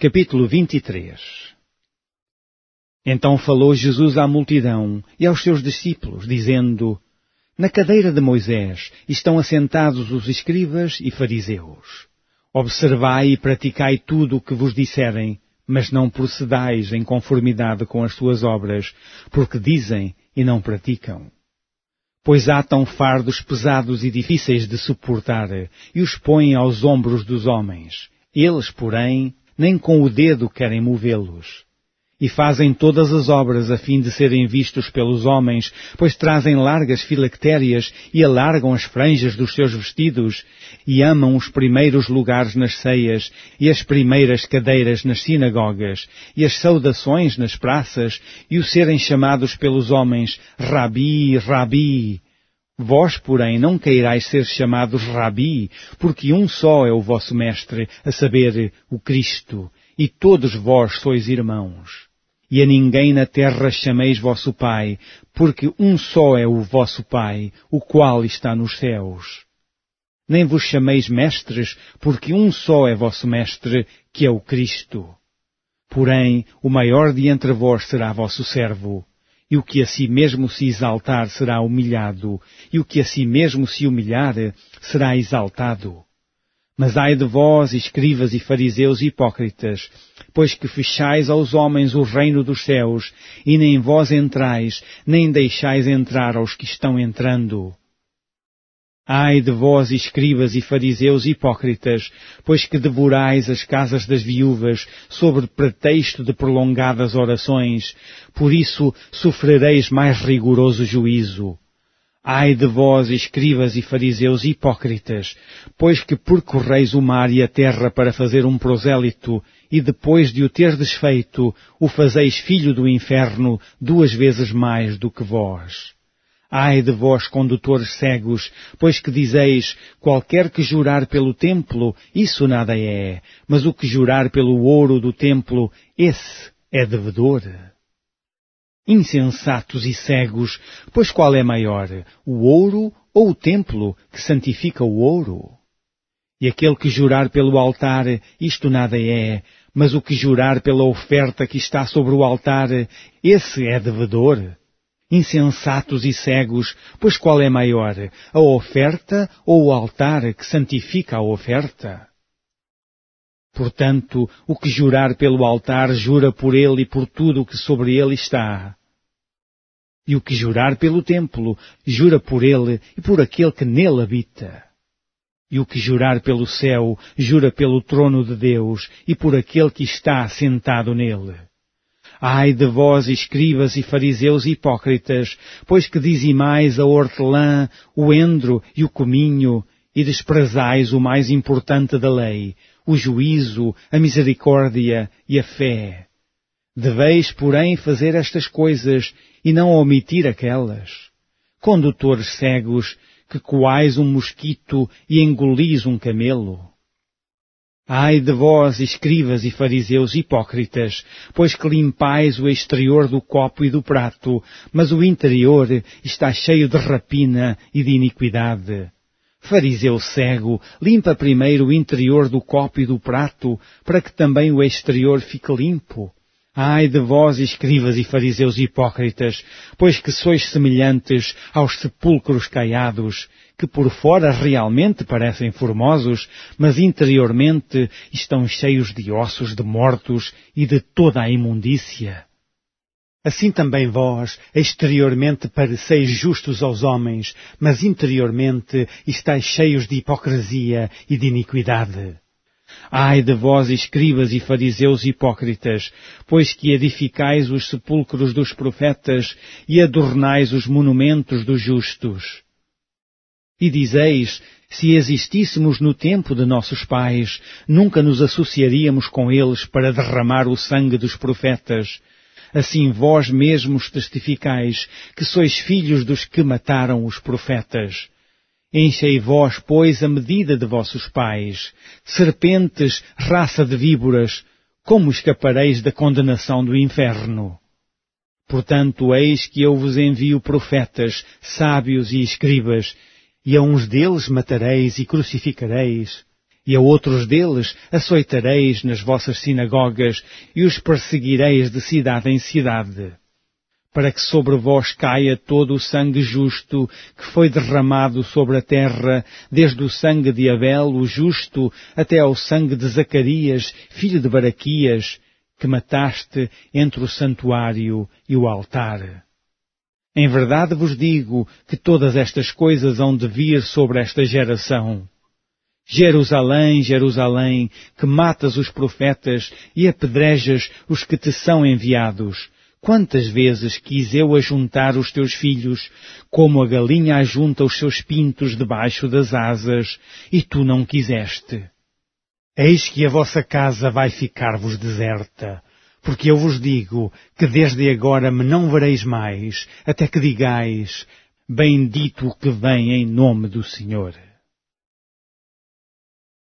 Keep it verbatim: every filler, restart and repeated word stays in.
Capítulo vinte e três. Então falou Jesus à multidão e aos seus discípulos, dizendo: Na cadeira de Moisés estão assentados os escribas e fariseus. Observai e praticai tudo o que vos disserem, mas não procedais em conformidade com as suas obras, porque dizem e não praticam. Pois atam fardos pesados e difíceis de suportar, e os põem aos ombros dos homens. Eles, porém, nem com o dedo querem movê-los. E fazem todas as obras a fim de serem vistos pelos homens, pois trazem largas filactérias e alargam as franjas dos seus vestidos, e amam os primeiros lugares nas ceias, e as primeiras cadeiras nas sinagogas, e as saudações nas praças, e o serem chamados pelos homens Rabi, Rabi. Vós, porém, não queirais ser chamados Rabi, porque um só é o vosso mestre, a saber, o Cristo, e todos vós sois irmãos. E a ninguém na terra chameis vosso Pai, porque um só é o vosso Pai, o qual está nos céus. Nem vos chameis mestres, porque um só é vosso mestre, que é o Cristo. Porém, o maior de entre vós será vosso servo. E o que a si mesmo se exaltar será humilhado, e o que a si mesmo se humilhar será exaltado. Mas ai de vós, escribas e fariseus hipócritas, pois que fechais aos homens o reino dos céus, e nem vós entrais, nem deixais entrar aos que estão entrando. Ai de vós, escribas e fariseus hipócritas, pois que devorais as casas das viúvas, sob pretexto de prolongadas orações, por isso sofrereis mais rigoroso juízo. Ai de vós, escribas e fariseus hipócritas, pois que percorreis o mar e a terra para fazer um prosélito, e depois de o ter desfeito, o fazeis filho do inferno duas vezes mais do que vós. Ai de vós, condutores cegos, pois que dizeis, qualquer que jurar pelo templo, isso nada é, mas o que jurar pelo ouro do templo, esse é devedor. Insensatos e cegos, pois qual é maior, o ouro ou o templo que santifica o ouro? E aquele que jurar pelo altar, isto nada é, mas o que jurar pela oferta que está sobre o altar, esse é devedor. Insensatos e cegos, pois qual é maior, a oferta ou o altar que santifica a oferta? Portanto, o que jurar pelo altar, jura por ele e por tudo o que sobre ele está. E o que jurar pelo templo, jura por ele e por aquele que nele habita. E o que jurar pelo céu, jura pelo trono de Deus e por aquele que está assentado nele. Ai de vós, escribas e fariseus hipócritas, pois que dizimais a hortelã, o endro e o cominho, e desprezais o mais importante da lei, o juízo, a misericórdia e a fé. Deveis, porém, fazer estas coisas e não omitir aquelas. Condutores cegos, que coais um mosquito e engolis um camelo. Ai de vós, escribas e fariseus hipócritas, pois que limpais o exterior do copo e do prato, mas o interior está cheio de rapina e de iniquidade. Fariseu cego, limpa primeiro o interior do copo e do prato, para que também o exterior fique limpo. Ai de vós, escribas e fariseus hipócritas, pois que sois semelhantes aos sepulcros caiados, que por fora realmente parecem formosos, mas interiormente estão cheios de ossos de mortos e de toda a imundícia. Assim também vós, exteriormente pareceis justos aos homens, mas interiormente estáis cheios de hipocrisia e de iniquidade. Ai de vós, escribas e fariseus hipócritas, pois que edificais os sepulcros dos profetas e adornais os monumentos dos justos. E dizeis, se existíssemos no tempo de nossos pais, nunca nos associaríamos com eles para derramar o sangue dos profetas. Assim vós mesmos testificais que sois filhos dos que mataram os profetas. Enchei vós, pois, a medida de vossos pais. Serpentes, raça de víboras, como escapareis da condenação do inferno? Portanto, eis que eu vos envio profetas, sábios e escribas, e a uns deles matareis e crucificareis, E a outros deles açoitareis nas vossas sinagogas e os perseguireis de cidade em cidade, para que sobre vós caia todo o sangue justo que foi derramado sobre a terra, desde o sangue de Abel, o justo, até ao sangue de Zacarias, filho de Baraquias, que mataste entre o santuário e o altar. Em verdade vos digo que todas estas coisas hão de vir sobre esta geração. Jerusalém, Jerusalém, que matas os profetas e apedrejas os que te são enviados. Quantas vezes quis eu ajuntar os teus filhos, como a galinha ajunta os seus pintos debaixo das asas, e tu não quiseste. Eis que a vossa casa vai ficar-vos deserta, porque eu vos digo que desde agora me não vereis mais, até que digais, bendito o que vem em nome do Senhor.